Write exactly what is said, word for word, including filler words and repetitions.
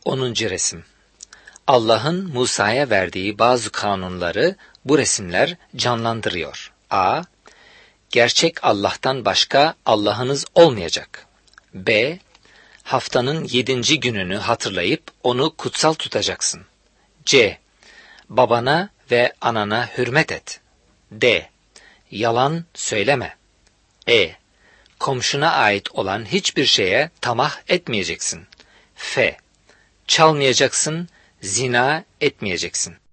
onuncu resim. Allah'ın Musa'ya verdiği bazı kanunları bu resimler canlandırıyor. A. Gerçek Allah'tan başka Allah'ınız olmayacak. B. Haftanın yedinci gününü hatırlayıp onu kutsal tutacaksın. C. Babana ve anana hürmet et. D. Yalan söyleme. E. Komşuna ait olan hiçbir şeye tamah etmeyeceksin. F. Çalmayacaksın, zina etmeyeceksin.